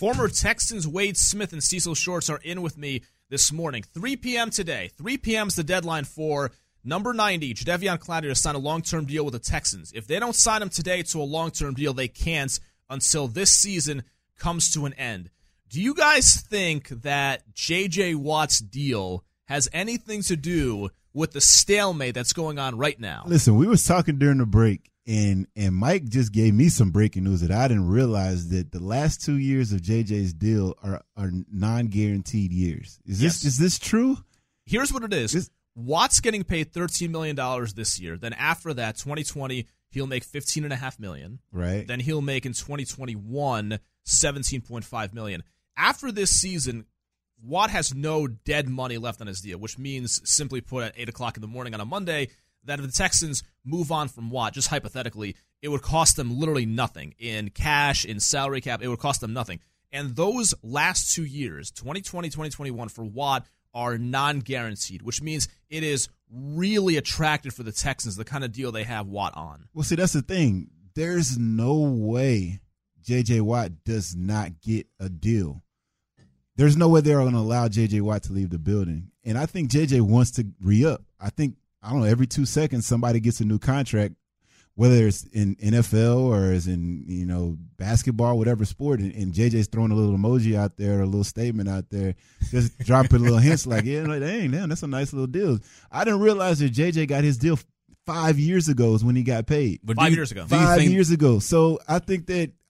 Former Texans Wade Smith and Cecil Shorts are in with me this morning. 3 p.m. today. 3 p.m. is the deadline for number 90, Jadeveon Clowney, to sign a long-term deal with the Texans. If they don't sign him today to a long-term deal, they can't until this season comes to an end. Do you guys think that J.J. Watt's deal has anything to do with the stalemate that's going on right now? Listen, we was talking during the break, and Mike just gave me some breaking news that I didn't realize that the last 2 years of JJ's deal are non-guaranteed years. Is this true? Here's what it is. Watt's getting paid $13 million this year. Then after that, 2020, he'll make $15.5 million. Right. Then he'll make in 2021 $17.5 million. After this season, Watt has no dead money left on his deal, which means, simply put, at 8 o'clock in the morning on a Monday, that if the Texans move on from Watt, just hypothetically, it would cost them literally nothing. In cash, in salary cap, it would cost them nothing. And those last 2 years, 2020, 2021, for Watt are non-guaranteed, which means it is really attractive for the Texans, the kind of deal they have Watt on. Well, see, that's the thing. There's no way J.J. Watt does not get a deal. There's no way they're going to allow J.J. Watt to leave the building. And I think J.J. wants to re-up. I don't know, every 2 seconds somebody gets a new contract, whether it's in NFL or it's in, basketball, whatever sport, and JJ's throwing a little emoji out there, a little statement out there, just dropping little hints like, dang, that's a nice little deal. I didn't realize that JJ got his deal 5 years ago is when he got paid. But 5 years ago. 5 years ago. So I think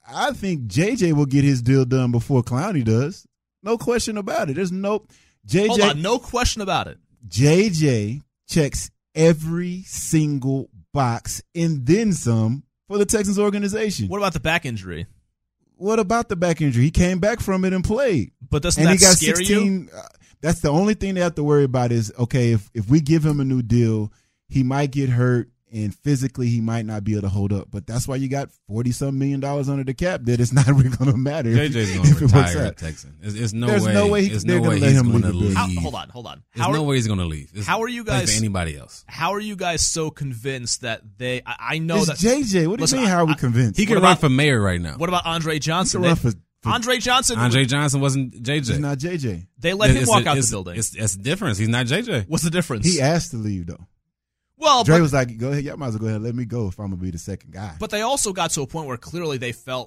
JJ will get his deal done before Clowney does. No question about it. There's no JJ. Hold on, no question about it. JJ checks every single box and then some for the Texans organization. What about the back injury? What about the back injury? He came back from it and played. But doesn't that scare you? That's the only thing they have to worry about is, okay, if we give him a new deal, he might get hurt and physically he might not be able to hold up. But that's why you got $40-some million under the cap that it's not really going to matter. JJ's going to retire at Texans. There's no way he's going to leave. Hold on. There's no way he's going to leave. How are you guys? For anybody else? How are you guys so convinced that they? I know it's that JJ. What do you mean? How are we convinced? He can run for mayor right now. What about Andre Johnson? Andre Johnson wasn't JJ. He's not JJ. They let him walk out the building. It's the difference. He's not JJ. What's the difference? He asked to leave though. Well, Dre was like, "Go ahead, y'all might as well go ahead and let me go if I'm gonna be the second guy." But they also got to a point where clearly they felt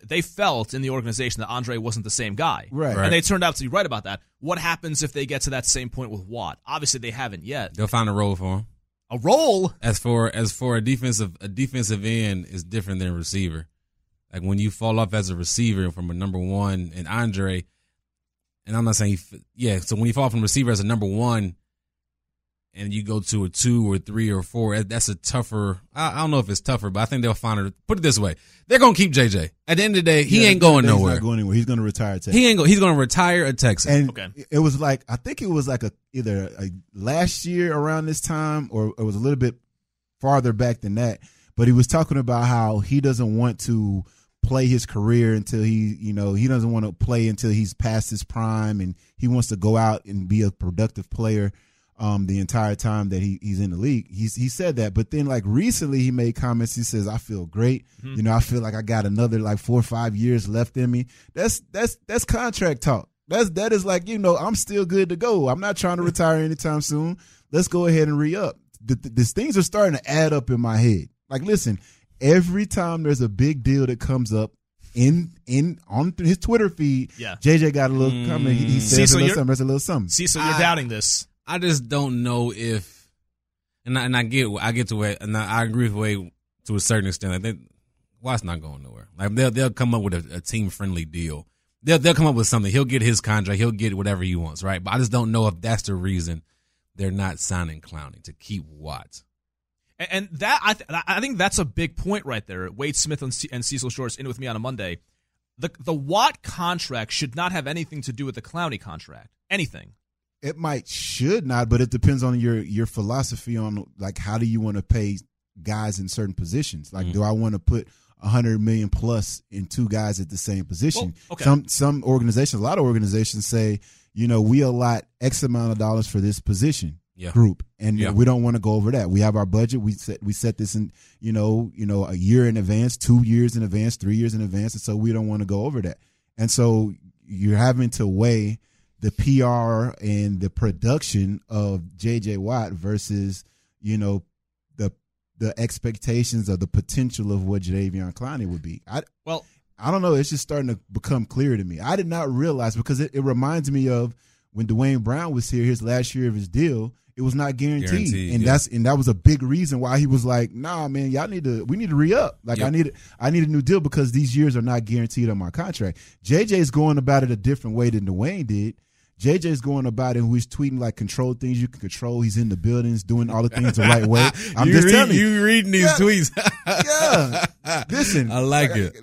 in the organization that Andre wasn't the same guy, right? And they turned out to be right about that. What happens if they get to that same point with Watt? Obviously, they haven't yet. They'll find a role for him. A role? As for a defensive end is different than a receiver. Like when you fall off as a receiver from a number one, and Andre, and I'm not saying so when you fall from receiver as a number one, and you go to a 2 or 3 or 4, that's a tougher. I don't know if it's tougher, but I think they'll find it. Put it this way: they're gonna keep JJ. At the end of the day, he ain't going nowhere. He's not going anywhere. He's gonna retire at Texas. He's gonna retire at Texas. And okay. It was like, I think it was like either last year around this time, or it was a little bit farther back than that. But he was talking about how he doesn't want to play his career until he doesn't want to play until he's past his prime, and he wants to go out and be a productive player. The entire time that he's in the league, he said that. But then, like recently, he made comments. He says, "I feel great. Mm-hmm. I feel like I got another 4 or 5 years left in me." That's contract talk. That is like, I'm still good to go. I'm not trying to retire anytime soon. Let's go ahead and re-up. These things are starting to add up in my head. Like, listen, every time there's a big deal that comes up on his Twitter feed, JJ got a little comment. He says a little something. Cecil, you're doubting this. I just don't know if, and I get to where, and I agree with Wade to a certain extent. Like Watt's not going nowhere. Like they'll come up with a team friendly deal. They'll come up with something. He'll get his contract. He'll get whatever he wants, right? But I just don't know if that's the reason they're not signing Clowney, to keep Watt. And that I think that's a big point right there. Wade Smith and Cecil Shorts in with me on a Monday. The Watt contract should not have anything to do with the Clowney contract. Anything. It should not, but it depends on your philosophy on how do you want to pay guys in certain positions. Like, do I want to put $100 million plus in 2 guys at the same position? Well, okay. Some organizations, a lot of organizations say, we allot X amount of dollars for this position group, and we don't want to go over that. We have our budget. We set this in, a year in advance, 2 years in advance, 3 years in advance, and so we don't want to go over that. And so you're having to weigh the PR and the production of J.J. Watt versus, the expectations of the potential of what Jadeveon Clowney would be. I don't know. It's just starting to become clear to me. I did not realize, because it reminds me of when Dwayne Brown was here, his last year of his deal. It was not guaranteed. And that was a big reason why he was like, nah, man, we need to re-up. Like, yep. I need a new deal because these years are not guaranteed on my contract. JJ's going about it a different way than Dwayne did. JJ's going about it, who he's tweeting like control things you can control. He's in the buildings doing all the things the right way. I'm just telling you. You reading these tweets. Yeah. Listen. I like it.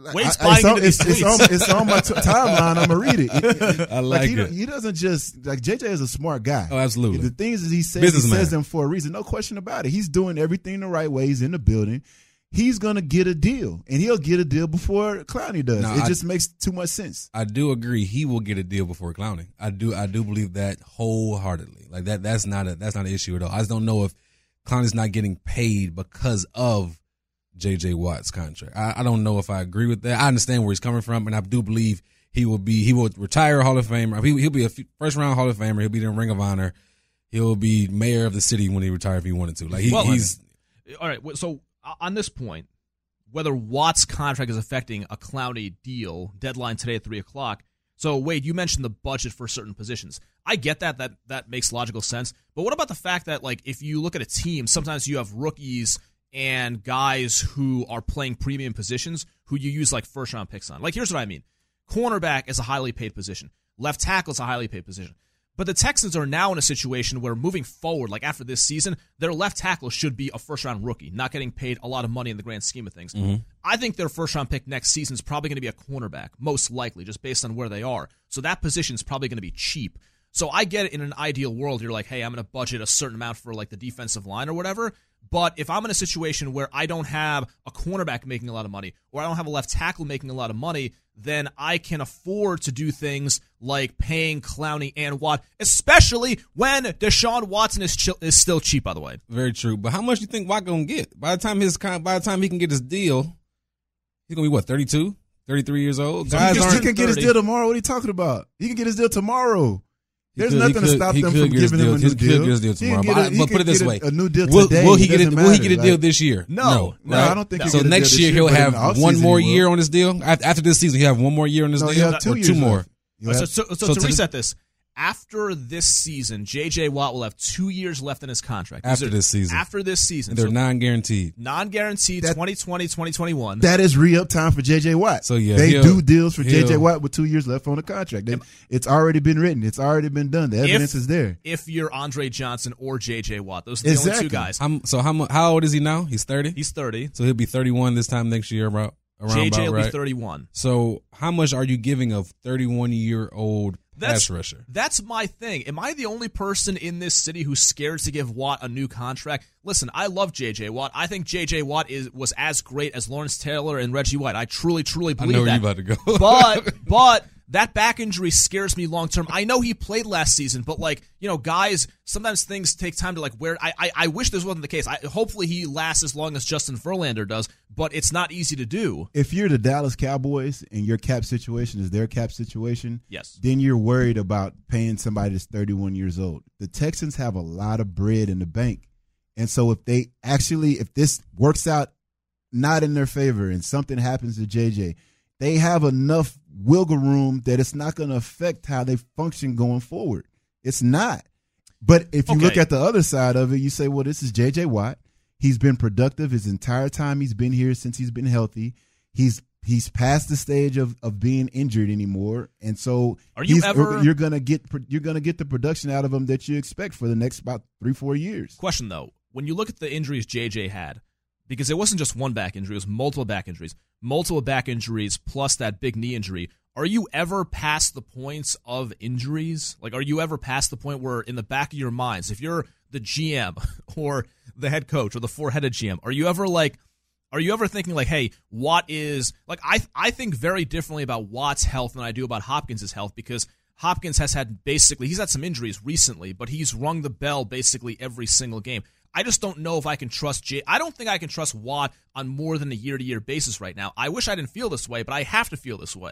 It's on my timeline. I'm going to read it. I like it. He doesn't just, like, JJ is a smart guy. Oh, absolutely. The things that he says them for a reason. No question about it. He's doing everything the right way. He's in the building. He's going to get a deal, and he'll get a deal before Clowney does. It just makes too much sense. I do agree. He will get a deal before Clowney. I do believe that wholeheartedly. Like that's not an issue at all. I just don't know if Clowney's not getting paid because of J.J. Watt's contract. I don't know if I agree with that. I understand where he's coming from, and I do believe he will retire a Hall of Famer. He'll be a first round Hall of Famer. He'll be in the Ring of Honor. He'll be mayor of the city when he retires if he wanted to. Like he's all right. So on this point, whether Watt's contract is affecting a Clowney deal, deadline today at 3:00. So, Wade, you mentioned the budget for certain positions. I get that makes logical sense. But what about the fact that, like, if you look at a team, sometimes you have rookies and guys who are playing premium positions who you use, like, first-round picks on. Like, here's what I mean. Cornerback is a highly paid position. Left tackle is a highly paid position. But the Texans are now in a situation where moving forward, like after this season, their left tackle should be a first-round rookie, not getting paid a lot of money in the grand scheme of things. Mm-hmm. I think their first-round pick next season is probably going to be a cornerback, most likely, just based on where they are. So that position is probably going to be cheap. So I get it. In an ideal world, you're like, hey, I'm going to budget a certain amount for like the defensive line or whatever. But if I'm in a situation where I don't have a cornerback making a lot of money, or I don't have a left tackle making a lot of money, then I can afford to do things like paying Clowney and Watt, especially when Deshaun Watson is still cheap, by the way. Very true. But how much do you think Watt going to get? By the time he can get his deal, he's going to be, what, 32, 33 years old? So he can get his deal tomorrow. What are you talking about? He can get his deal tomorrow. There's nothing to stop them from giving him a new deal. He could get his deal tomorrow. But put it this way. A new deal today. Will he get a deal this year? No, I don't think so. Next year he'll have one more year on his deal. After this season, he'll have one more year on his deal. He'll have 2 years. 2 more. So to reset this, after this season, J.J. Watt will have 2 years left in his contract. After this season. And they're non-guaranteed. Non-guaranteed, 2020, 2021. That is re-up time for J.J. Watt. So, yeah. They do deals for J.J. Watt with 2 years left on the contract. It's already been written. It's already been done. The evidence is there. If you're Andre Johnson or J.J. Watt, those are the only two guys. How old is he now? He's 30? He's 30. So he'll be 31 this time next year, around J.J. will right? be 31. So how much are you giving a 31-year-old pass rusher? That's my thing. Am I the only person in this city who's scared to give Watt a new contract? Listen, I love J.J. Watt. I think J.J. Watt was as great as Lawrence Taylor and Reggie White. I truly believe that. I know where you're about to go. But that back injury scares me long term. I know he played last season, but guys, sometimes things take time to wear. I wish this wasn't the case. Hopefully he lasts as long as Justin Verlander does, but it's not easy to do. If you're the Dallas Cowboys and your cap situation is their cap situation, yes, then you're worried about paying somebody that's 31 years old. The Texans have a lot of bread in the bank. And so if this works out not in their favor and something happens to JJ, they have enough wiggle room that it's not going to affect how they function going forward. It's not. But if you look at the other side of it, you say, well, this is J.J. Watt. He's been productive his entire time he's been here since he's been healthy. He's past the stage of being injured anymore. And so you're going to get the production out of him that you expect for the next about 3-4 years. Question, though. When you look at the injuries J.J. had, because it wasn't just one back injury, it was multiple back injuries plus that big knee injury. Are you ever past the points of injuries? Are you ever past the point where in the back of your minds, if you're the GM or the head coach or the four-headed GM, are you ever thinking hey, Watt is I think very differently about Watt's health than I do about Hopkins' health, because Hopkins he's had some injuries recently, but he's rung the bell basically every single game. I just don't know if I can trust I don't think I can trust Watt on more than a year-to-year basis right now. I wish I didn't feel this way, but I have to feel this way.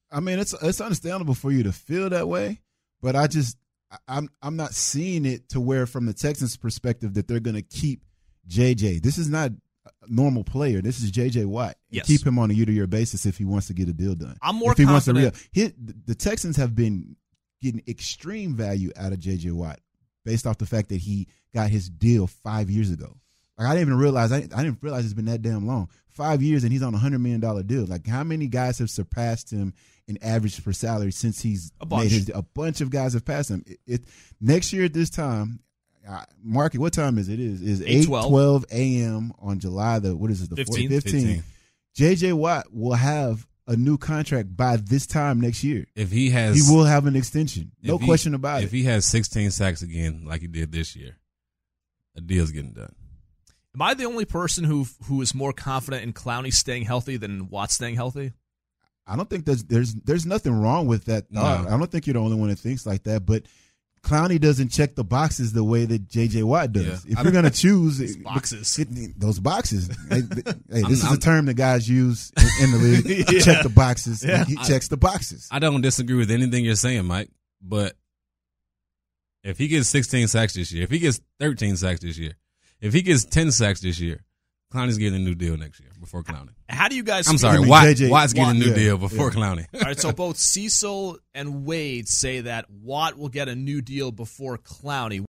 I mean, it's understandable for you to feel that way, but I'm not seeing it to where, from the Texans' perspective, that they're going to keep JJ. This is not a normal player. This is JJ Watt. Yes. Keep him on a year-to-year basis if he wants to get a deal done. I'm more if he confident. The Texans have been getting extreme value out of JJ Watt based off the fact that he got his deal 5 years ago. Like, I didn't even realize. I didn't realize it's been that damn long. 5 years and he's on a $100 million deal. Like, how many guys have surpassed him in average per salary since he's made a bunch of guys have passed him. Next year at this time, Market, what time is it? It is 8:12 a.m. on July the 15th. JJ Watt will have a new contract by this time next year. He will have an extension. No question about it. If he has 16 sacks again like he did this year, a deal's getting done. Am I the only person who is more confident in Clowney staying healthy than Watt staying healthy? I don't think there's nothing wrong with that thought. No. I don't think you're the only one that thinks like that, but Clowney doesn't check the boxes the way that J.J. Watt does. Yeah. If you're going to choose those boxes. Hey, this is a term that guys use in the league. Yeah. Check the boxes. Yeah. He checks the boxes. I don't disagree with anything you're saying, Mike, but if he gets 16 sacks this year, if he gets 13 sacks this year, if he gets 10 sacks this year, Clowney's getting a new deal next year before Clowney. How do you guys? I'm sorry, Watt's getting a new deal before Clowney. All right, so both Cecil and Wade say that Watt will get a new deal before Clowney.